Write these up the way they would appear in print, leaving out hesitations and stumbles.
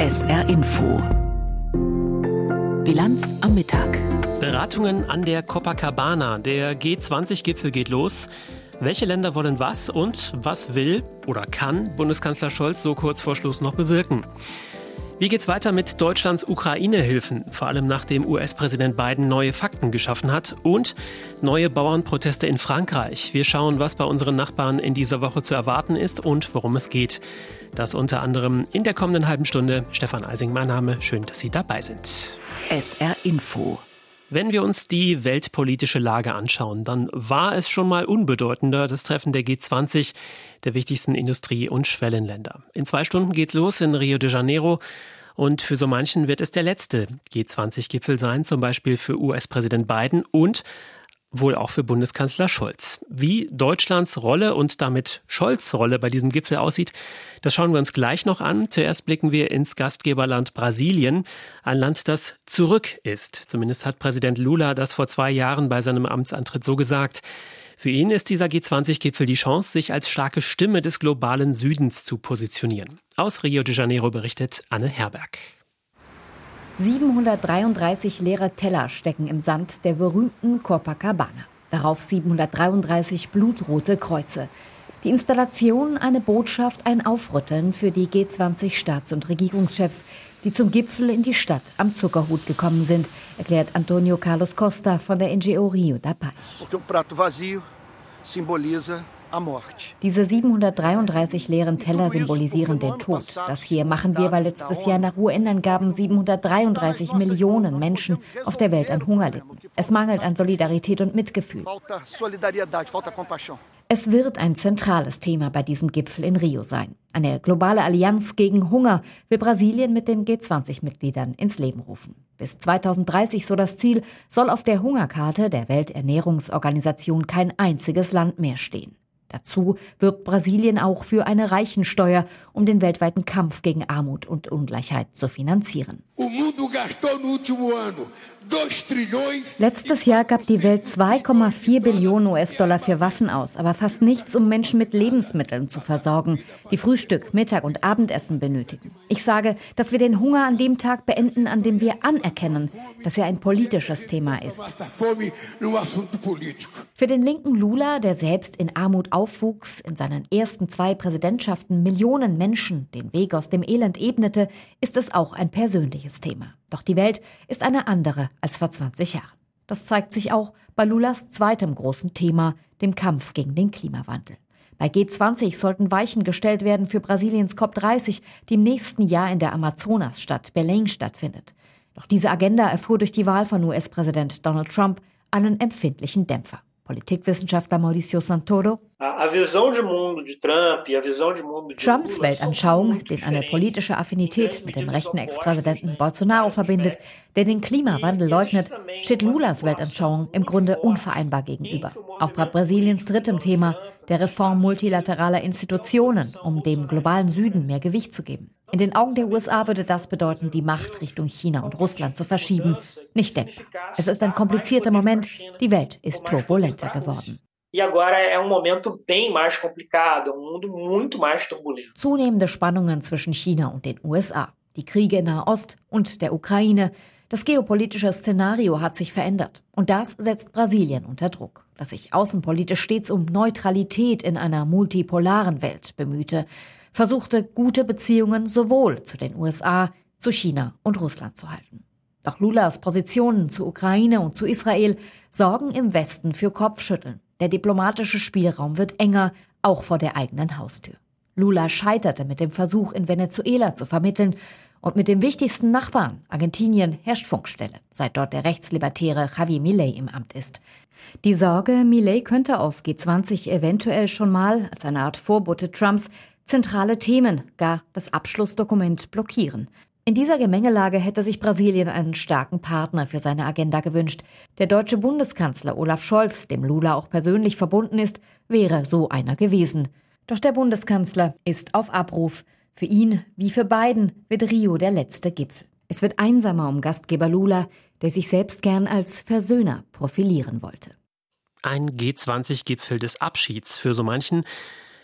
SR Info. Bilanz am Mittag. Beratungen an der Copacabana. Der G20-Gipfel geht los. Welche Länder wollen was und was will oder kann Bundeskanzler Scholz so kurz vor Schluss noch bewirken? Wie geht's weiter mit Deutschlands Ukraine-Hilfen, vor allem nachdem US-Präsident Biden neue Fakten geschaffen hat, und neue Bauernproteste in Frankreich? Wir schauen, was bei unseren Nachbarn in dieser Woche zu erwarten ist und worum es geht. Das unter anderem in der kommenden halben Stunde. Stefan Eising, mein Name. Schön, dass Sie dabei sind. SR Info. Wenn wir uns die weltpolitische Lage anschauen, dann war es schon mal unbedeutender, das Treffen der G20, der wichtigsten Industrie- und Schwellenländer. In 2 Stunden geht's los in Rio de Janeiro. Und für so manchen wird es der letzte G20-Gipfel sein, zum Beispiel für US-Präsident Biden und wohl auch für Bundeskanzler Scholz. Wie Deutschlands Rolle und damit Scholz' Rolle bei diesem Gipfel aussieht, das schauen wir uns gleich noch an. Zuerst blicken wir ins Gastgeberland Brasilien, ein Land, das zurück ist. Zumindest hat Präsident Lula das vor 2 Jahren bei seinem Amtsantritt so gesagt. Für ihn ist dieser G20-Gipfel die Chance, sich als starke Stimme des globalen Südens zu positionieren. Aus Rio de Janeiro berichtet Anne Herberg. 733 leere Teller stecken im Sand der berühmten Copacabana. Darauf 733 blutrote Kreuze. Die Installation eine Botschaft, ein Aufrütteln für die G20-Staats- und Regierungschefs, die zum Gipfel in die Stadt am Zuckerhut gekommen sind, erklärt Antonio Carlos Costa von der NGO Rio da Paz. Diese 733 leeren Teller symbolisieren den Tod. Das hier machen wir, weil letztes Jahr nach UN-Angaben 733 Millionen Menschen auf der Welt an Hunger litten. Es mangelt an Solidarität und Mitgefühl. Es wird ein zentrales Thema bei diesem Gipfel in Rio sein. Eine globale Allianz gegen Hunger will Brasilien mit den G20-Mitgliedern ins Leben rufen. Bis 2030, so das Ziel, soll auf der Hungerkarte der Welternährungsorganisation kein einziges Land mehr stehen. Dazu wirbt Brasilien auch für eine Reichensteuer, um den weltweiten Kampf gegen Armut und Ungleichheit zu finanzieren. Letztes Jahr gab die Welt 2,4 Billionen US-Dollar für Waffen aus, aber fast nichts, um Menschen mit Lebensmitteln zu versorgen, die Frühstück, Mittag und Abendessen benötigen. Ich sage, dass wir den Hunger an dem Tag beenden, an dem wir anerkennen, dass er ein politisches Thema ist. Für den linken Lula, der selbst in Armut aufwuchs, in seinen ersten 2 Präsidentschaften Millionen Menschen den Weg aus dem Elend ebnete, ist es auch ein persönliches Thema. Doch die Welt ist eine andere als vor 20 Jahren. Das zeigt sich auch bei Lulas zweitem großen Thema, dem Kampf gegen den Klimawandel. Bei G20 sollten Weichen gestellt werden für Brasiliens COP30, die im nächsten Jahr in der Amazonasstadt Belém stattfindet. Doch diese Agenda erfuhr durch die Wahl von US-Präsident Donald Trump einen empfindlichen Dämpfer. Politikwissenschaftler Mauricio Santoro. Trumps Weltanschauung, den eine politische Affinität mit dem rechten Ex-Präsidenten Bolsonaro verbindet, der den Klimawandel leugnet, steht Lulas Weltanschauung im Grunde unvereinbar gegenüber. Auch bei Brasiliens drittem Thema, der Reform multilateraler Institutionen, um dem globalen Süden mehr Gewicht zu geben. In den Augen der USA würde das bedeuten, die Macht Richtung China und Russland zu verschieben. Nicht denkbar. Es ist ein komplizierter Moment. Die Welt ist turbulenter geworden. Zunehmende Spannungen zwischen China und den USA, die Kriege in Nahost und der Ukraine. Das geopolitische Szenario hat sich verändert. Und das setzt Brasilien unter Druck, das sich außenpolitisch stets um Neutralität in einer multipolaren Welt bemühte, versuchte, gute Beziehungen sowohl zu den USA, zu China und Russland zu halten. Doch Lulas Positionen zu Ukraine und zu Israel sorgen im Westen für Kopfschütteln. Der diplomatische Spielraum wird enger, auch vor der eigenen Haustür. Lula scheiterte mit dem Versuch, in Venezuela zu vermitteln. Und mit dem wichtigsten Nachbarn, Argentinien, herrscht Funkstelle, seit dort der rechtslibertäre Javier Milei im Amt ist. Die Sorge, Milei könnte auf G20 eventuell schon mal, als eine Art Vorbote Trumps, zentrale Themen, gar das Abschlussdokument blockieren. In dieser Gemengelage hätte sich Brasilien einen starken Partner für seine Agenda gewünscht. Der deutsche Bundeskanzler Olaf Scholz, dem Lula auch persönlich verbunden ist, wäre so einer gewesen. Doch der Bundeskanzler ist auf Abruf. Für ihn, wie für Biden, wird Rio der letzte Gipfel. Es wird einsamer um Gastgeber Lula, der sich selbst gern als Versöhner profilieren wollte. Ein G20-Gipfel des Abschieds für so manchen.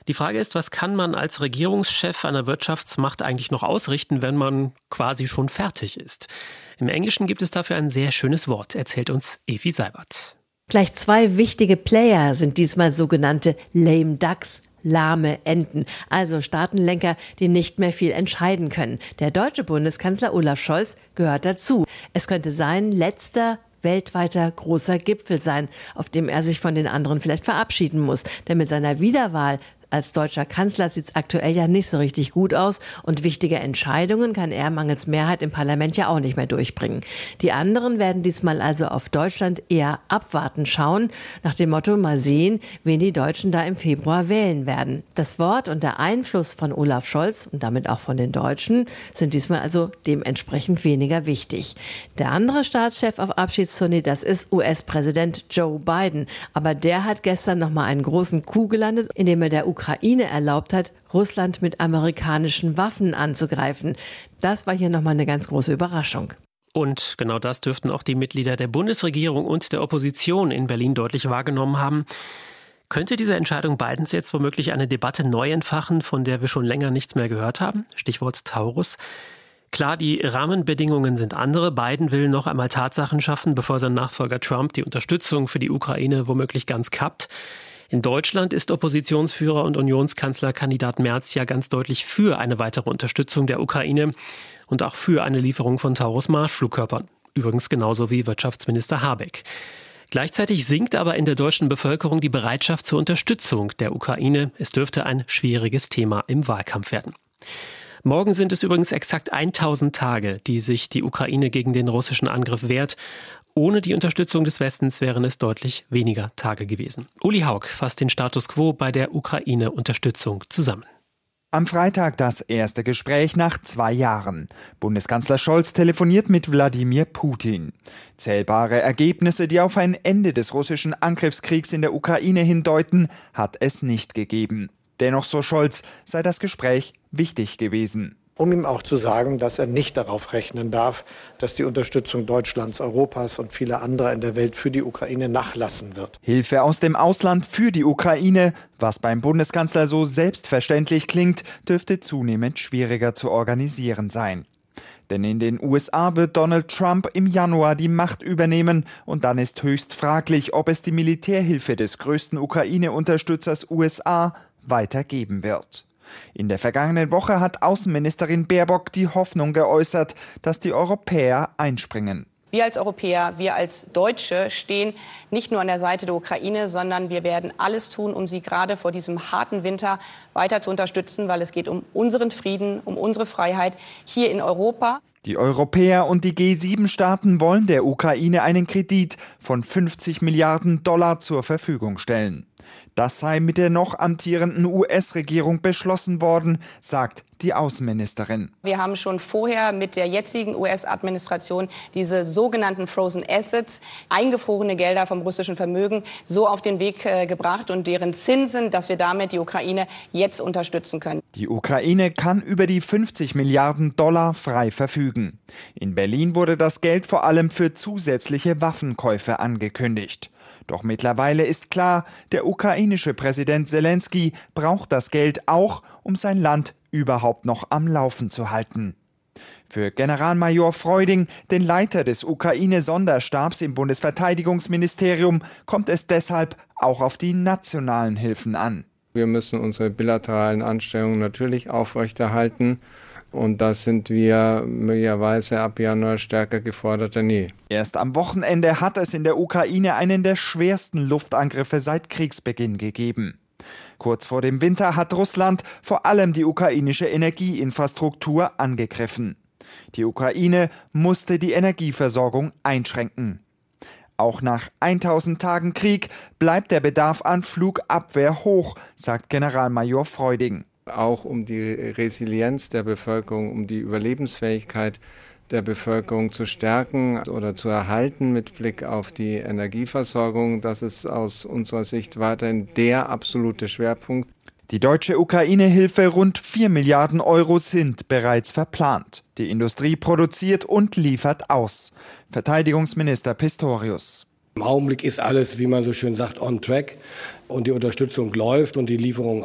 Die Frage ist, was kann man als Regierungschef einer Wirtschaftsmacht eigentlich noch ausrichten, wenn man quasi schon fertig ist? Im Englischen gibt es dafür ein sehr schönes Wort, erzählt uns Evi Seibert. Gleich 2 wichtige Player sind diesmal sogenannte lame ducks, lahme Enten, also Staatenlenker, die nicht mehr viel entscheiden können. Der deutsche Bundeskanzler Olaf Scholz gehört dazu. Es könnte sein letzter weltweiter großer Gipfel sein, auf dem er sich von den anderen vielleicht verabschieden muss. Denn mit seiner Wiederwahl als deutscher Kanzler sieht es aktuell ja nicht so richtig gut aus und wichtige Entscheidungen kann er mangels Mehrheit im Parlament ja auch nicht mehr durchbringen. Die anderen werden diesmal also auf Deutschland eher abwarten schauen, nach dem Motto mal sehen, wen die Deutschen da im Februar wählen werden. Das Wort und der Einfluss von Olaf Scholz und damit auch von den Deutschen sind diesmal also dementsprechend weniger wichtig. Der andere Staatschef auf Abschiedstournee, das ist US-Präsident Joe Biden. Aber der hat gestern nochmal einen großen Coup gelandet, indem er der Ukraine erlaubt hat, Russland mit amerikanischen Waffen anzugreifen. Das war hier nochmal eine ganz große Überraschung. Und genau das dürften auch die Mitglieder der Bundesregierung und der Opposition in Berlin deutlich wahrgenommen haben. Könnte diese Entscheidung Bidens jetzt womöglich eine Debatte neu entfachen, von der wir schon länger nichts mehr gehört haben? Stichwort Taurus. Klar, die Rahmenbedingungen sind andere. Biden will noch einmal Tatsachen schaffen, bevor sein Nachfolger Trump die Unterstützung für die Ukraine womöglich ganz kappt. In Deutschland ist Oppositionsführer und Unionskanzlerkandidat Merz ja ganz deutlich für eine weitere Unterstützung der Ukraine und auch für eine Lieferung von Taurus-Marschflugkörpern. Übrigens genauso wie Wirtschaftsminister Habeck. Gleichzeitig sinkt aber in der deutschen Bevölkerung die Bereitschaft zur Unterstützung der Ukraine. Es dürfte ein schwieriges Thema im Wahlkampf werden. Morgen sind es übrigens exakt 1000 Tage, die sich die Ukraine gegen den russischen Angriff wehrt. Ohne die Unterstützung des Westens wären es deutlich weniger Tage gewesen. Uli Haug fasst den Status quo bei der Ukraine-Unterstützung zusammen. Am Freitag das erste Gespräch nach 2 Jahren. Bundeskanzler Scholz telefoniert mit Wladimir Putin. Zählbare Ergebnisse, die auf ein Ende des russischen Angriffskriegs in der Ukraine hindeuten, hat es nicht gegeben. Dennoch, so Scholz, sei das Gespräch wichtig gewesen. Um ihm auch zu sagen, dass er nicht darauf rechnen darf, dass die Unterstützung Deutschlands, Europas und vieler anderer in der Welt für die Ukraine nachlassen wird. Hilfe aus dem Ausland für die Ukraine, was beim Bundeskanzler so selbstverständlich klingt, dürfte zunehmend schwieriger zu organisieren sein. Denn in den USA wird Donald Trump im Januar die Macht übernehmen und dann ist höchst fraglich, ob es die Militärhilfe des größten Ukraine-Unterstützers USA weitergeben wird. In der vergangenen Woche hat Außenministerin Baerbock die Hoffnung geäußert, dass die Europäer einspringen. Wir als Europäer, wir als Deutsche stehen nicht nur an der Seite der Ukraine, sondern wir werden alles tun, um sie gerade vor diesem harten Winter weiter zu unterstützen, weil es geht um unseren Frieden, um unsere Freiheit hier in Europa. Die Europäer und die G7-Staaten wollen der Ukraine einen Kredit von 50 Milliarden $ zur Verfügung stellen. Das sei mit der noch amtierenden US-Regierung beschlossen worden, sagt die Außenministerin. Wir haben schon vorher mit der jetzigen US-Administration diese sogenannten Frozen Assets, eingefrorene Gelder vom russischen Vermögen, so auf den Weg gebracht und deren Zinsen, dass wir damit die Ukraine jetzt unterstützen können. Die Ukraine kann über die 50 Milliarden $ frei verfügen. In Berlin wurde das Geld vor allem für zusätzliche Waffenkäufe angekündigt. Doch mittlerweile ist klar, der ukrainische Präsident Selenskyj braucht das Geld auch, um sein Land überhaupt noch am Laufen zu halten. Für Generalmajor Freuding, den Leiter des Ukraine-Sonderstabs im Bundesverteidigungsministerium, kommt es deshalb auch auf die nationalen Hilfen an. Wir müssen unsere bilateralen Anstrengungen natürlich aufrechterhalten. Und da sind wir möglicherweise ab Januar stärker gefordert denn je. Erst am Wochenende hat es in der Ukraine einen der schwersten Luftangriffe seit Kriegsbeginn gegeben. Kurz vor dem Winter hat Russland vor allem die ukrainische Energieinfrastruktur angegriffen. Die Ukraine musste die Energieversorgung einschränken. Auch nach 1000 Tagen Krieg bleibt der Bedarf an Flugabwehr hoch, sagt Generalmajor Freuding. Auch um die Resilienz der Bevölkerung, um die Überlebensfähigkeit der Bevölkerung zu stärken oder zu erhalten mit Blick auf die Energieversorgung. Das ist aus unserer Sicht weiterhin der absolute Schwerpunkt. Die deutsche Ukraine-Hilfe, rund 4 Milliarden € sind bereits verplant. Die Industrie produziert und liefert aus. Verteidigungsminister Pistorius. Im Augenblick ist alles, wie man so schön sagt, on track und die Unterstützung läuft und die Lieferung auch.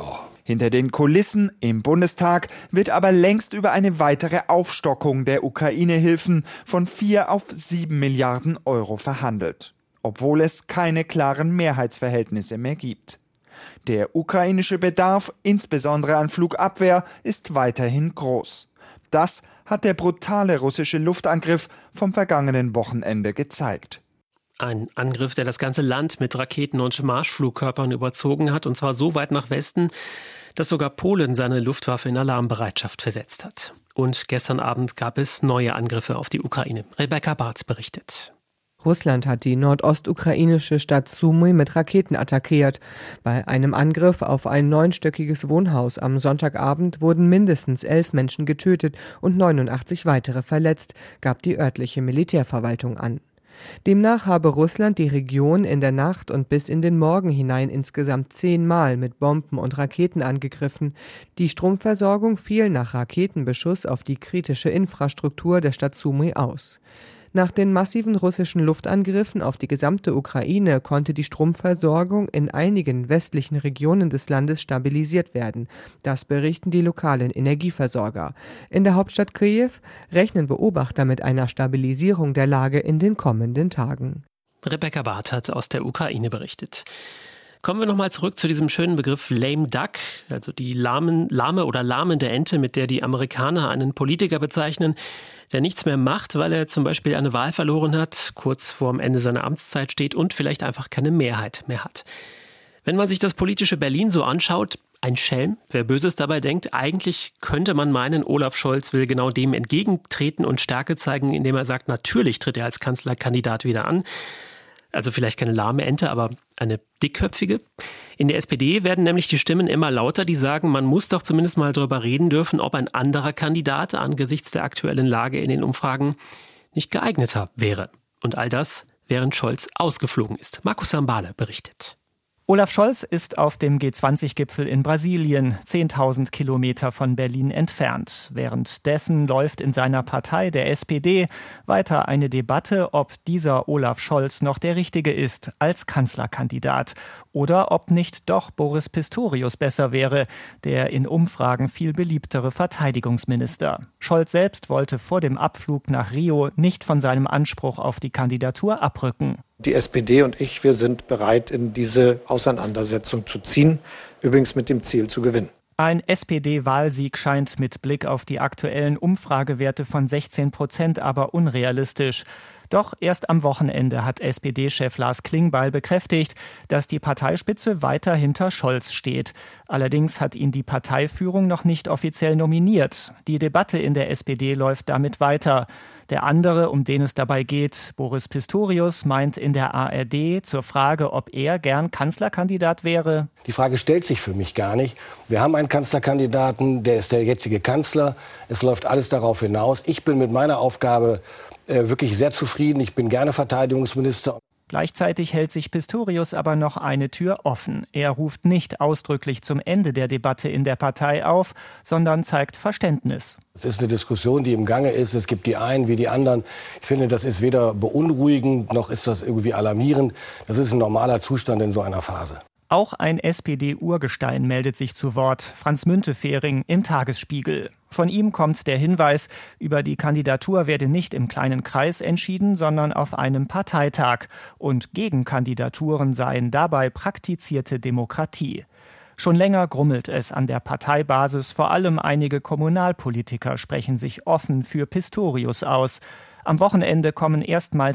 Hinter den Kulissen im Bundestag wird aber längst über eine weitere Aufstockung der Ukraine-Hilfen von 4 auf 7 Milliarden Euro verhandelt, obwohl es keine klaren Mehrheitsverhältnisse mehr gibt. Der ukrainische Bedarf, insbesondere an Flugabwehr, ist weiterhin groß. Das hat der brutale russische Luftangriff vom vergangenen Wochenende gezeigt. Ein Angriff, der das ganze Land mit Raketen und Marschflugkörpern überzogen hat, und zwar so weit nach Westen, dass sogar Polen seine Luftwaffe in Alarmbereitschaft versetzt hat. Und gestern Abend gab es neue Angriffe auf die Ukraine. Rebecca Barth berichtet. Russland hat die nordostukrainische Stadt Sumy mit Raketen attackiert. Bei einem Angriff auf ein 9-stöckiges Wohnhaus am Sonntagabend wurden mindestens 11 Menschen getötet und 89 weitere verletzt, gab die örtliche Militärverwaltung an. Demnach habe Russland die Region in der Nacht und bis in den Morgen hinein insgesamt 10 Mal mit Bomben und Raketen angegriffen. Die Stromversorgung fiel nach Raketenbeschuss auf die kritische Infrastruktur der Stadt Sumy aus. Nach den massiven russischen Luftangriffen auf die gesamte Ukraine konnte die Stromversorgung in einigen westlichen Regionen des Landes stabilisiert werden. Das berichten die lokalen Energieversorger. In der Hauptstadt Kiew rechnen Beobachter mit einer Stabilisierung der Lage in den kommenden Tagen. Rebecca Barth hat aus der Ukraine berichtet. Kommen wir nochmal zurück zu diesem schönen Begriff Lame Duck, also die lahme oder lahmende Ente, mit der die Amerikaner einen Politiker bezeichnen, der nichts mehr macht, weil er zum Beispiel eine Wahl verloren hat, kurz vorm Ende seiner Amtszeit steht und vielleicht einfach keine Mehrheit mehr hat. Wenn man sich das politische Berlin so anschaut, ein Schelm, wer Böses dabei denkt, eigentlich könnte man meinen, Olaf Scholz will genau dem entgegentreten und Stärke zeigen, indem er sagt, natürlich tritt er als Kanzlerkandidat wieder an. Also vielleicht keine lahme Ente, aber eine dickköpfige. In der SPD werden nämlich die Stimmen immer lauter, die sagen, man muss doch zumindest mal darüber reden dürfen, ob ein anderer Kandidat angesichts der aktuellen Lage in den Umfragen nicht geeigneter wäre. Und all das, während Scholz ausgeflogen ist. Markus Sambale berichtet. Olaf Scholz ist auf dem G20-Gipfel in Brasilien, 10.000 Kilometer von Berlin entfernt. Währenddessen läuft in seiner Partei, der SPD, weiter eine Debatte, ob dieser Olaf Scholz noch der Richtige ist als Kanzlerkandidat oder ob nicht doch Boris Pistorius besser wäre, der in Umfragen viel beliebtere Verteidigungsminister. Scholz selbst wollte vor dem Abflug nach Rio nicht von seinem Anspruch auf die Kandidatur abrücken. Die SPD und ich, wir sind bereit, in diese Auseinandersetzung zu ziehen, übrigens mit dem Ziel zu gewinnen. Ein SPD-Wahlsieg scheint mit Blick auf die aktuellen Umfragewerte von 16% aber unrealistisch. Doch erst am Wochenende hat SPD-Chef Lars Klingbeil bekräftigt, dass die Parteispitze weiter hinter Scholz steht. Allerdings hat ihn die Parteiführung noch nicht offiziell nominiert. Die Debatte in der SPD läuft damit weiter. Der andere, um den es dabei geht, Boris Pistorius, meint in der ARD zur Frage, ob er gern Kanzlerkandidat wäre. Die Frage stellt sich für mich gar nicht. Wir haben einen Kanzlerkandidaten, der ist der jetzige Kanzler. Es läuft alles darauf hinaus. Ich bin mit meiner Aufgabe wirklich sehr zufrieden. Ich bin gerne Verteidigungsminister. Gleichzeitig hält sich Pistorius aber noch eine Tür offen. Er ruft nicht ausdrücklich zum Ende der Debatte in der Partei auf, sondern zeigt Verständnis. Es ist eine Diskussion, die im Gange ist. Es gibt die einen wie die anderen. Ich finde, das ist weder beunruhigend, noch ist das irgendwie alarmierend. Das ist ein normaler Zustand in so einer Phase. Auch ein SPD-Urgestein meldet sich zu Wort, Franz Müntefering im Tagesspiegel. Von ihm kommt der Hinweis, über die Kandidatur werde nicht im kleinen Kreis entschieden, sondern auf einem Parteitag. Und Gegenkandidaturen seien dabei praktizierte Demokratie. Schon länger grummelt es an der Parteibasis, vor allem einige Kommunalpolitiker sprechen sich offen für Pistorius aus. Am Wochenende kommen erstmals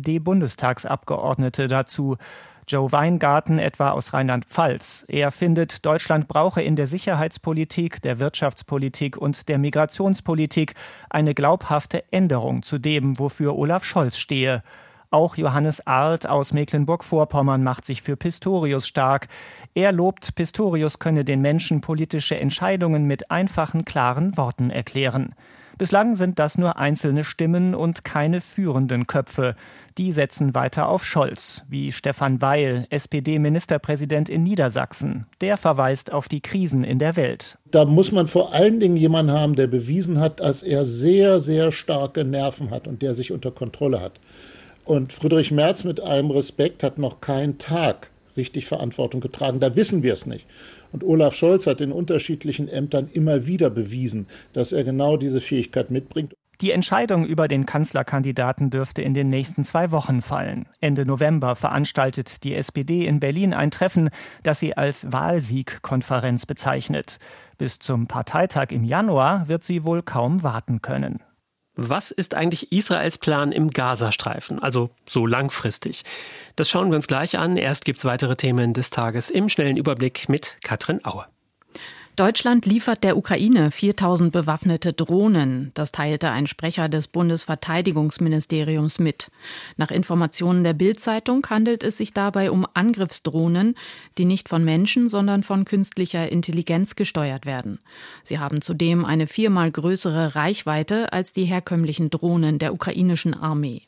SPD-Bundestagsabgeordnete dazu. Joe Weingarten etwa aus Rheinland-Pfalz. Er findet, Deutschland brauche in der Sicherheitspolitik, der Wirtschaftspolitik und der Migrationspolitik eine glaubhafte Änderung zu dem, wofür Olaf Scholz stehe. Auch Johannes Arlt aus Mecklenburg-Vorpommern macht sich für Pistorius stark. Er lobt, Pistorius könne den Menschen politische Entscheidungen mit einfachen, klaren Worten erklären. Bislang sind das nur einzelne Stimmen und keine führenden Köpfe. Die setzen weiter auf Scholz, wie Stefan Weil, SPD-Ministerpräsident in Niedersachsen. Der verweist auf die Krisen in der Welt. Da muss man vor allen Dingen jemanden haben, der bewiesen hat, dass er sehr, sehr starke Nerven hat und der sich unter Kontrolle hat. Und Friedrich Merz, mit allem Respekt, hat noch keinen Tag richtig Verantwortung getragen. Da wissen wir es nicht. Und Olaf Scholz hat in unterschiedlichen Ämtern immer wieder bewiesen, dass er genau diese Fähigkeit mitbringt. Die Entscheidung über den Kanzlerkandidaten dürfte in den nächsten 2 Wochen fallen. Ende November veranstaltet die SPD in Berlin ein Treffen, das sie als Wahlsiegkonferenz bezeichnet. Bis zum Parteitag im Januar wird sie wohl kaum warten können. Was ist eigentlich Israels Plan im Gazastreifen, also so langfristig? Das schauen wir uns gleich an. Erst gibt's weitere Themen des Tages im schnellen Überblick mit Katrin Aue. Deutschland liefert der Ukraine 4.000 bewaffnete Drohnen. Das teilte ein Sprecher des Bundesverteidigungsministeriums mit. Nach Informationen der Bild-Zeitung handelt es sich dabei um Angriffsdrohnen, die nicht von Menschen, sondern von künstlicher Intelligenz gesteuert werden. Sie haben zudem eine 4-mal größere Reichweite als die herkömmlichen Drohnen der ukrainischen Armee.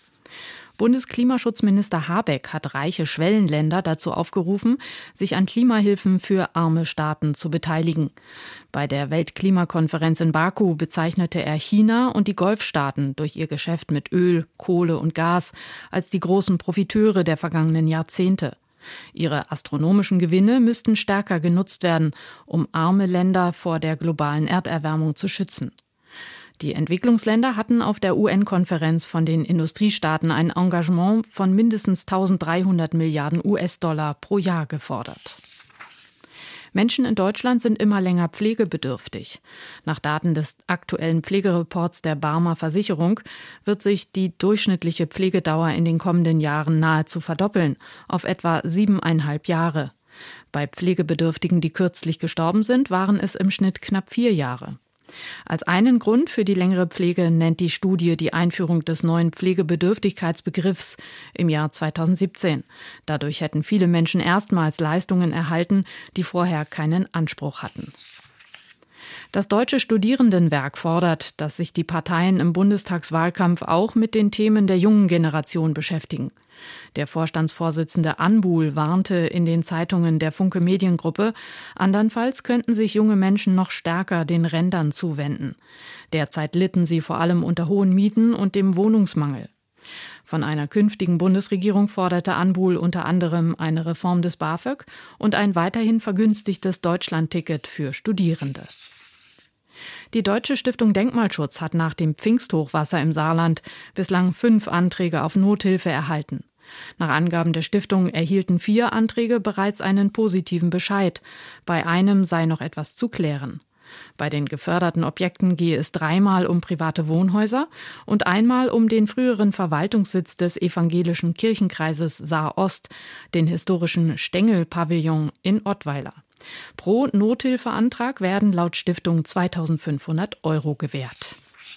Bundesklimaschutzminister Habeck hat reiche Schwellenländer dazu aufgerufen, sich an Klimahilfen für arme Staaten zu beteiligen. Bei der Weltklimakonferenz in Baku bezeichnete er China und die Golfstaaten durch ihr Geschäft mit Öl, Kohle und Gas als die großen Profiteure der vergangenen Jahrzehnte. Ihre astronomischen Gewinne müssten stärker genutzt werden, um arme Länder vor der globalen Erderwärmung zu schützen. Die Entwicklungsländer hatten auf der UN-Konferenz von den Industriestaaten ein Engagement von mindestens 1.300 Milliarden US-Dollar pro Jahr gefordert. Menschen in Deutschland sind immer länger pflegebedürftig. Nach Daten des aktuellen Pflegereports der Barmer Versicherung wird sich die durchschnittliche Pflegedauer in den kommenden Jahren nahezu verdoppeln, auf etwa 7,5 Jahre. Bei Pflegebedürftigen, die kürzlich gestorben sind, waren es im Schnitt knapp 4 Jahre. Als einen Grund für die längere Pflege nennt die Studie die Einführung des neuen Pflegebedürftigkeitsbegriffs im Jahr 2017. Dadurch hätten viele Menschen erstmals Leistungen erhalten, die vorher keinen Anspruch hatten. Das Deutsche Studierendenwerk fordert, dass sich die Parteien im Bundestagswahlkampf auch mit den Themen der jungen Generation beschäftigen. Der Vorstandsvorsitzende Anbuhl warnte in den Zeitungen der Funke Mediengruppe, andernfalls könnten sich junge Menschen noch stärker den Rändern zuwenden. Derzeit litten sie vor allem unter hohen Mieten und dem Wohnungsmangel. Von einer künftigen Bundesregierung forderte Anbuhl unter anderem eine Reform des BAföG und ein weiterhin vergünstigtes Deutschlandticket für Studierende. Die Deutsche Stiftung Denkmalschutz hat nach dem Pfingsthochwasser im Saarland bislang 5 Anträge auf Nothilfe erhalten. Nach Angaben der Stiftung erhielten 4 Anträge bereits einen positiven Bescheid. Bei einem sei noch etwas zu klären. Bei den geförderten Objekten gehe es 3-mal um private Wohnhäuser und einmal um den früheren Verwaltungssitz des evangelischen Kirchenkreises Saar-Ost, den historischen Stengel-Pavillon in Ottweiler. Pro Nothilfeantrag werden laut Stiftung 2.500 € gewährt.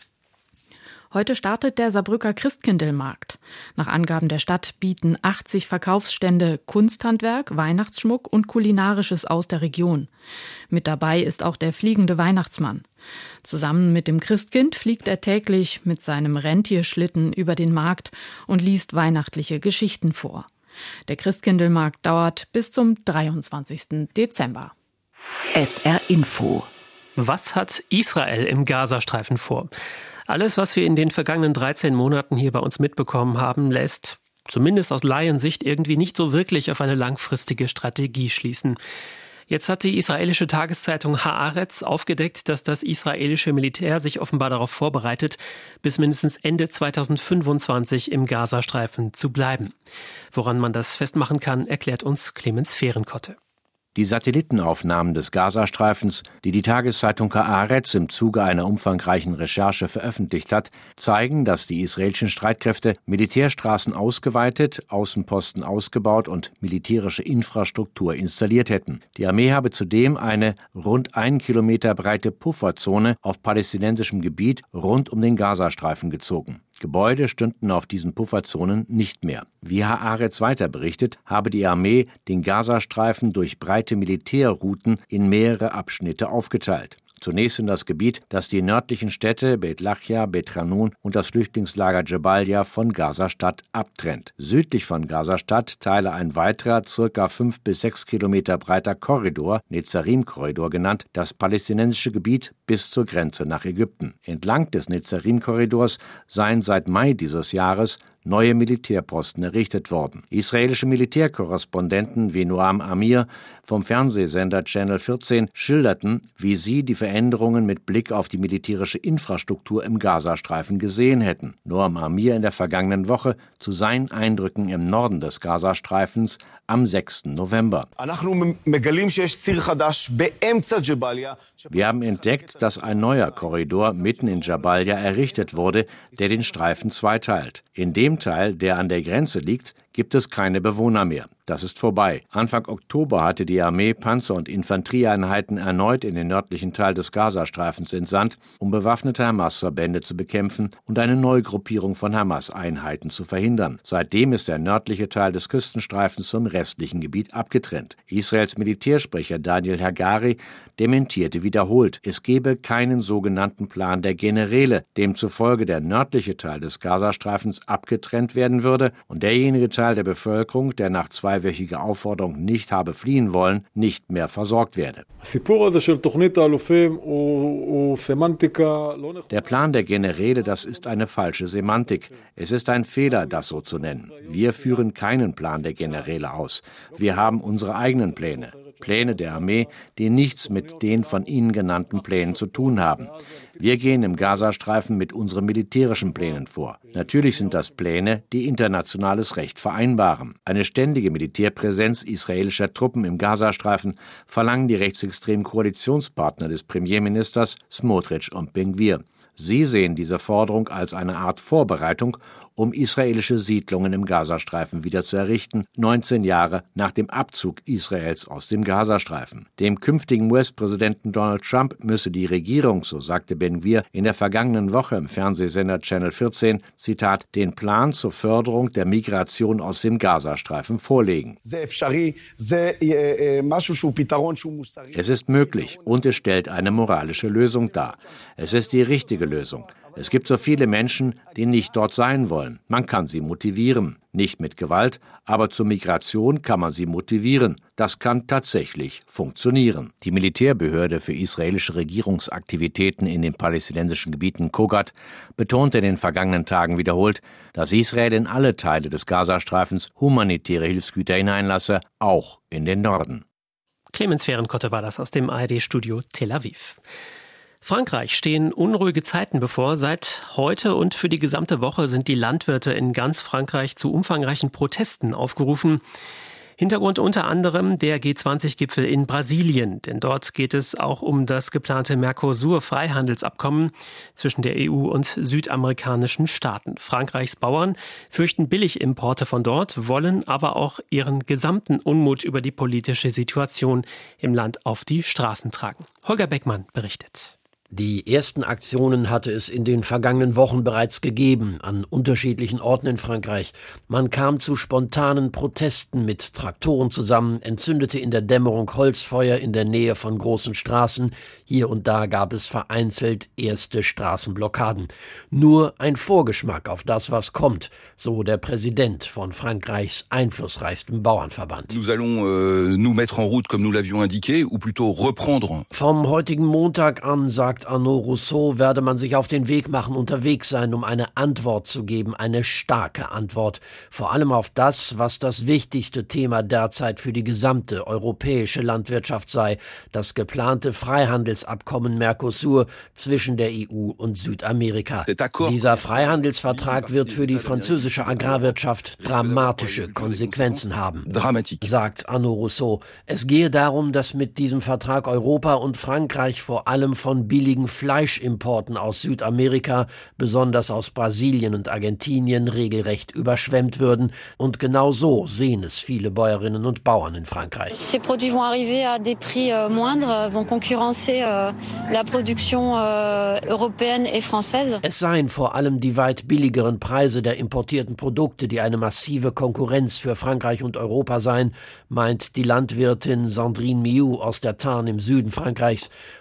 Heute startet der Saarbrücker Christkindlmarkt. Nach Angaben der Stadt bieten 80 Verkaufsstände Kunsthandwerk, Weihnachtsschmuck und Kulinarisches aus der Region. Mit dabei ist auch der fliegende Weihnachtsmann. Zusammen mit dem Christkind fliegt er täglich mit seinem Rentierschlitten über den Markt und liest weihnachtliche Geschichten vor. Der Christkindlmarkt dauert bis zum 23. Dezember. SR Info. Was hat Israel im Gazastreifen vor? Alles, was wir in den vergangenen 13 Monaten hier bei uns mitbekommen haben, lässt zumindest aus Laiensicht irgendwie nicht so wirklich auf eine langfristige Strategie schließen. Jetzt hat die israelische Tageszeitung Haaretz aufgedeckt, dass das israelische Militär sich offenbar darauf vorbereitet, bis mindestens Ende 2025 im Gazastreifen zu bleiben. Woran man das festmachen kann, erklärt uns Clemens Fehrenkotte. Die Satellitenaufnahmen des Gazastreifens, die die Tageszeitung Haaretz im Zuge einer umfangreichen Recherche veröffentlicht hat, zeigen, dass die israelischen Streitkräfte Militärstraßen ausgeweitet, Außenposten ausgebaut und militärische Infrastruktur installiert hätten. Die Armee habe zudem eine rund 1 Kilometer breite Pufferzone auf palästinensischem Gebiet rund um den Gazastreifen gezogen. Gebäude stünden auf diesen Pufferzonen nicht mehr. Wie Haaretz weiter berichtet, habe die Armee den Gazastreifen durch breite Militärrouten in mehrere Abschnitte aufgeteilt. Zunächst in das Gebiet, das die nördlichen Städte Beit Lahia, Beit Hanun und das Flüchtlingslager Jabalia von Gaza-Stadt abtrennt. Südlich von Gaza-Stadt teile ein weiterer, ca. 5 bis 6 Kilometer breiter Korridor, Netzarim-Korridor genannt, das palästinensische Gebiet bis zur Grenze nach Ägypten. Entlang des Netzarim-Korridors seien seit Mai dieses Jahres neue Militärposten errichtet worden. Israelische Militärkorrespondenten wie Noam Amir vom Fernsehsender Channel 14 schilderten, wie sie die Veränderungen mit Blick auf die militärische Infrastruktur im Gazastreifen gesehen hätten. Noam Amir in der vergangenen Woche zu seinen Eindrücken im Norden des Gazastreifens am 6. November. Wir haben entdeckt, dass ein neuer Korridor mitten in Jabalia errichtet wurde, der den Streifen zweiteilt. In dem Teil, der an der Grenze liegt, gibt es keine Bewohner mehr. Das ist vorbei. Anfang Oktober hatte die Armee Panzer- und Infanterieeinheiten erneut in den nördlichen Teil des Gazastreifens entsandt, um bewaffnete Hamas-Verbände zu bekämpfen und eine Neugruppierung von Hamas-Einheiten zu verhindern. Seitdem ist der nördliche Teil des Küstenstreifens zum restlichen Gebiet abgetrennt. Israels Militärsprecher Daniel Hagari dementierte wiederholt, es gebe keinen sogenannten Plan der Generäle, demzufolge der nördliche Teil des Gazastreifens abgetrennt werden würde und derjenige Teil der Bevölkerung, der nach zweiwöchiger Aufforderung nicht habe fliehen wollen, nicht mehr versorgt werde. Der Plan der Generäle, das ist eine falsche Semantik. Es ist ein Fehler, das so zu nennen. Wir führen keinen Plan der Generäle aus. Wir haben unsere eigenen Pläne. Pläne der Armee, die nichts mit den von Ihnen genannten Plänen zu tun haben. Wir gehen im Gazastreifen mit unseren militärischen Plänen vor. Natürlich sind das Pläne, die internationales Recht vereinbaren. Eine ständige Militärpräsenz israelischer Truppen im Gazastreifen verlangen die rechtsextremen Koalitionspartner des Premierministers Smotrich und Ben Gvir. Sie sehen diese Forderung als eine Art Vorbereitung, um israelische Siedlungen im Gazastreifen wieder zu errichten, 19 Jahre nach dem Abzug Israels aus dem Gazastreifen. Dem künftigen US-Präsidenten Donald Trump müsse die Regierung, so sagte Ben Gvir in der vergangenen Woche im Fernsehsender Channel 14, Zitat, den Plan zur Förderung der Migration aus dem Gazastreifen vorlegen. Es ist möglich und es stellt eine moralische Lösung dar. Es ist die richtige Lösung. Es gibt so viele Menschen, die nicht dort sein wollen. Man kann sie motivieren. Nicht mit Gewalt, aber zur Migration kann man sie motivieren. Das kann tatsächlich funktionieren. Die Militärbehörde für israelische Regierungsaktivitäten in den palästinensischen Gebieten Kogat betonte in den vergangenen Tagen wiederholt, dass Israel in alle Teile des Gazastreifens humanitäre Hilfsgüter hineinlasse, auch in den Norden. Clemens Fehrenkotte war das aus dem ARD-Studio Tel Aviv. Frankreich stehen unruhige Zeiten bevor. Seit heute und für die gesamte Woche sind die Landwirte in ganz Frankreich zu umfangreichen Protesten aufgerufen. Hintergrund unter anderem der G20-Gipfel in Brasilien, denn dort geht es auch um das geplante Mercosur-Freihandelsabkommen zwischen der EU und südamerikanischen Staaten. Frankreichs Bauern fürchten Billigimporte von dort, wollen aber auch ihren gesamten Unmut über die politische Situation im Land auf die Straßen tragen. Holger Beckmann berichtet. Die ersten Aktionen hatte es in den vergangenen Wochen bereits gegeben, an unterschiedlichen Orten in Frankreich. Man kam zu spontanen Protesten mit Traktoren zusammen, entzündete in der Dämmerung Holzfeuer in der Nähe von großen Straßen. Hier und da gab es vereinzelt erste Straßenblockaden. Nur ein Vorgeschmack auf das, was kommt, so der Präsident von Frankreichs einflussreichstem Bauernverband. Nous allons nous mettre en route, comme nous l'avions indiqué, ou plutôt reprendre. Vom heutigen Montag an, sagt Arnaud Rousseau, werde man sich auf den Weg machen, unterwegs sein, um eine Antwort zu geben, eine starke Antwort. Vor allem auf das, was das wichtigste Thema derzeit für die gesamte europäische Landwirtschaft sei, das geplante Freihandelsabkommen Mercosur zwischen der EU und Südamerika. Dieser Freihandelsvertrag wird für die französische Agrarwirtschaft dramatische Konsequenzen haben, sagt Arnaud Rousseau. Es gehe darum, dass mit diesem Vertrag Europa und Frankreich vor allem von billigen Fleischimporten aus Südamerika, besonders aus Brasilien und Argentinien, regelrecht überschwemmt würden. Und genau so sehen es viele Bäuerinnen und Bauern in Frankreich. Ces produits vont arriver à des prix moindres, vont concurrencer la production européenne et française. Es seien vor allem die weit billigeren Preise der importierten Produkte, die eine massive Konkurrenz für Frankreich und Europa seien, meint die Landwirtin Sandrine Miou aus der Tarn im Süden Frankreichs.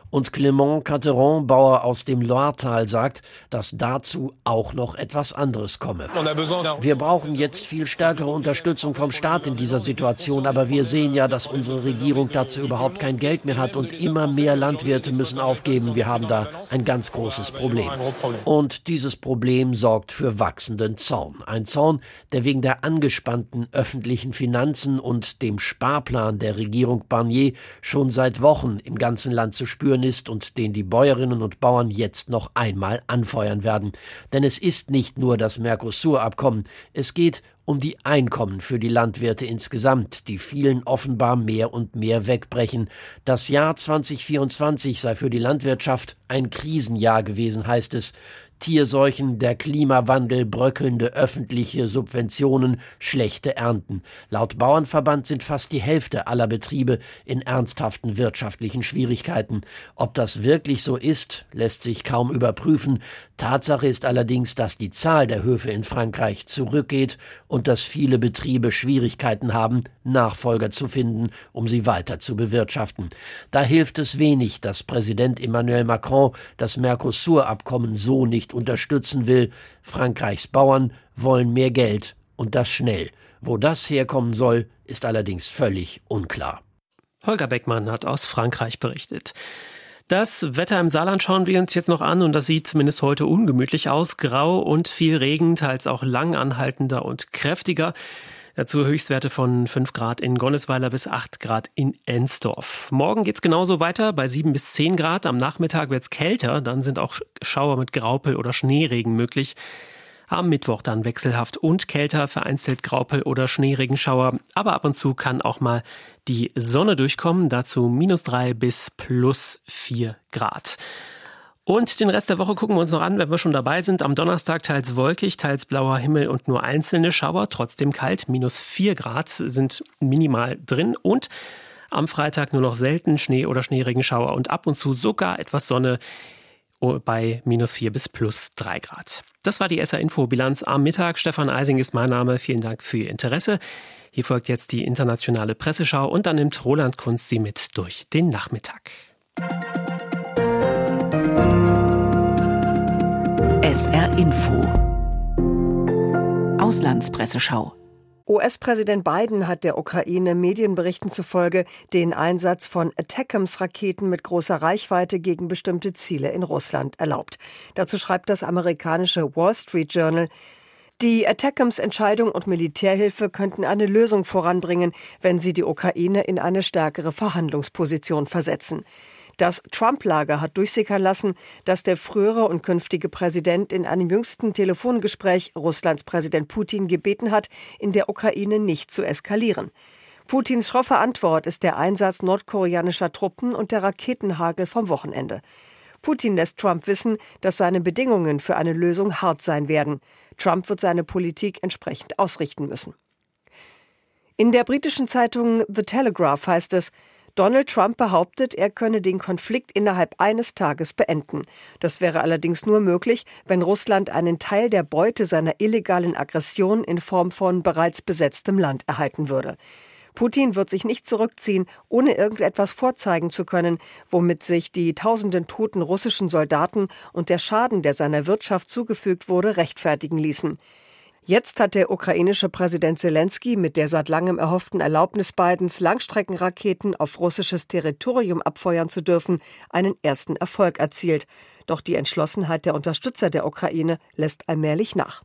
Und Clément Catteron, Bauer aus dem Loiretal, sagt, dass dazu auch noch etwas anderes komme. Wir brauchen jetzt viel stärkere Unterstützung vom Staat in dieser Situation, aber wir sehen ja, dass unsere Regierung dazu überhaupt kein Geld mehr hat und immer mehr Landwirte müssen aufgeben. Wir haben da ein ganz großes Problem. Und dieses Problem sorgt für wachsenden Zorn. Ein Zorn, der wegen der angespannten öffentlichen Finanzen und dem Sparplan der Regierung Barnier schon seit Wochen im ganzen Land zu spüren ist und den die Bäuerinnen und Bauern jetzt noch einmal anfeuern werden. Denn es ist nicht nur das Mercosur-Abkommen, es geht um die Einkommen für die Landwirte insgesamt, die vielen offenbar mehr und mehr wegbrechen. Das Jahr 2024 sei für die Landwirtschaft ein Krisenjahr gewesen, heißt es. Tierseuchen, der Klimawandel, bröckelnde öffentliche Subventionen, schlechte Ernten. Laut Bauernverband sind fast die Hälfte aller Betriebe in ernsthaften wirtschaftlichen Schwierigkeiten. Ob das wirklich so ist, lässt sich kaum überprüfen. Tatsache ist allerdings, dass die Zahl der Höfe in Frankreich zurückgeht und dass viele Betriebe Schwierigkeiten haben, Nachfolger zu finden, um sie weiter zu bewirtschaften. Da hilft es wenig, dass Präsident Emmanuel Macron das Mercosur-Abkommen so nicht unterstützen will. Frankreichs Bauern wollen mehr Geld und das schnell. Wo das herkommen soll, ist allerdings völlig unklar. Holger Beckmann hat aus Frankreich berichtet. Das Wetter im Saarland schauen wir uns jetzt noch an und das sieht zumindest heute ungemütlich aus. Grau und viel Regen, teils auch lang anhaltender und kräftiger. Dazu Höchstwerte von 5 Grad in Gonnesweiler bis 8 Grad in Ensdorf. Morgen geht's genauso weiter bei 7 bis 10 Grad. Am Nachmittag wird's kälter, dann sind auch Schauer mit Graupel oder Schneeregen möglich. Am Mittwoch dann wechselhaft und kälter, vereinzelt Graupel- oder Schneeregenschauer. Aber ab und zu kann auch mal die Sonne durchkommen, dazu -3 bis +4 Grad. Und den Rest der Woche gucken wir uns noch an, wenn wir schon dabei sind. Am Donnerstag teils wolkig, teils blauer Himmel und nur einzelne Schauer, trotzdem kalt. -4 Grad sind minimal drin und am Freitag nur noch selten Schnee- oder Schneeregenschauer und ab und zu sogar etwas Sonne bei -4 bis +3 Grad. Das war die SR-Info-Bilanz am Mittag. Stefan Eising ist mein Name. Vielen Dank für Ihr Interesse. Hier folgt jetzt die internationale Presseschau und dann nimmt Roland Kunz Sie mit durch den Nachmittag. SR-Info Auslandspresseschau. US-Präsident Biden hat der Ukraine Medienberichten zufolge den Einsatz von ATACMS-Raketen mit großer Reichweite gegen bestimmte Ziele in Russland erlaubt. Dazu schreibt das amerikanische Wall Street Journal: Die ATACMS-Entscheidung und Militärhilfe könnten eine Lösung voranbringen, wenn sie die Ukraine in eine stärkere Verhandlungsposition versetzen. Das Trump-Lager hat durchsickern lassen, dass der frühere und künftige Präsident in einem jüngsten Telefongespräch Russlands Präsident Putin gebeten hat, in der Ukraine nicht zu eskalieren. Putins schroffe Antwort ist der Einsatz nordkoreanischer Truppen und der Raketenhagel vom Wochenende. Putin lässt Trump wissen, dass seine Bedingungen für eine Lösung hart sein werden. Trump wird seine Politik entsprechend ausrichten müssen. In der britischen Zeitung The Telegraph heißt es: Donald Trump behauptet, er könne den Konflikt innerhalb eines Tages beenden. Das wäre allerdings nur möglich, wenn Russland einen Teil der Beute seiner illegalen Aggression in Form von bereits besetztem Land erhalten würde. Putin wird sich nicht zurückziehen, ohne irgendetwas vorzeigen zu können, womit sich die tausenden toten russischen Soldaten und der Schaden, der seiner Wirtschaft zugefügt wurde, rechtfertigen ließen. Jetzt hat der ukrainische Präsident Zelensky mit der seit langem erhofften Erlaubnis Bidens, Langstreckenraketen auf russisches Territorium abfeuern zu dürfen, einen ersten Erfolg erzielt. Doch die Entschlossenheit der Unterstützer der Ukraine lässt allmählich nach.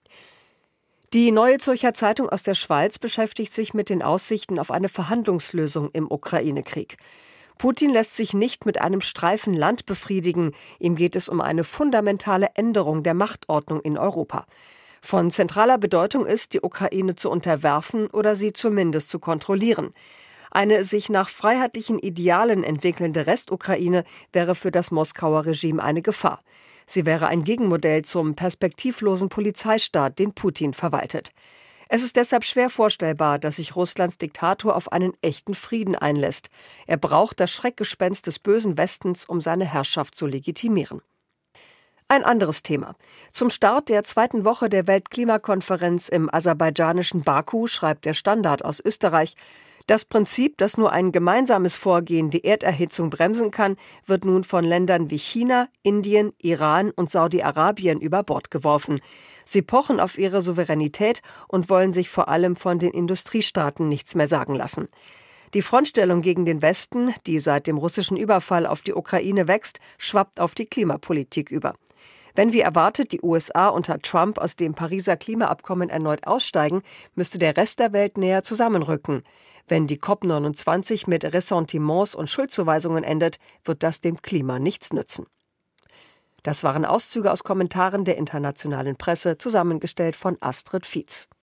Die Neue Zürcher Zeitung aus der Schweiz beschäftigt sich mit den Aussichten auf eine Verhandlungslösung im Ukraine-Krieg. Putin lässt sich nicht mit einem Streifen Land befriedigen. Ihm geht es um eine fundamentale Änderung der Machtordnung in Europa. Von zentraler Bedeutung ist, die Ukraine zu unterwerfen oder sie zumindest zu kontrollieren. Eine sich nach freiheitlichen Idealen entwickelnde Restukraine wäre für das Moskauer Regime eine Gefahr. Sie wäre ein Gegenmodell zum perspektivlosen Polizeistaat, den Putin verwaltet. Es ist deshalb schwer vorstellbar, dass sich Russlands Diktator auf einen echten Frieden einlässt. Er braucht das Schreckgespenst des bösen Westens, um seine Herrschaft zu legitimieren. Ein anderes Thema. Zum Start der zweiten Woche der Weltklimakonferenz im aserbaidschanischen Baku schreibt der Standard aus Österreich: Das Prinzip, dass nur ein gemeinsames Vorgehen die Erderhitzung bremsen kann, wird nun von Ländern wie China, Indien, Iran und Saudi-Arabien über Bord geworfen. Sie pochen auf ihre Souveränität und wollen sich vor allem von den Industriestaaten nichts mehr sagen lassen. Die Frontstellung gegen den Westen, die seit dem russischen Überfall auf die Ukraine wächst, schwappt auf die Klimapolitik über. Wenn wie erwartet die USA unter Trump aus dem Pariser Klimaabkommen erneut aussteigen, müsste der Rest der Welt näher zusammenrücken. Wenn die COP29 mit Ressentiments und Schuldzuweisungen endet, wird das dem Klima nichts nützen. Das waren Auszüge aus Kommentaren der internationalen Presse, zusammengestellt von Astrid Fietz.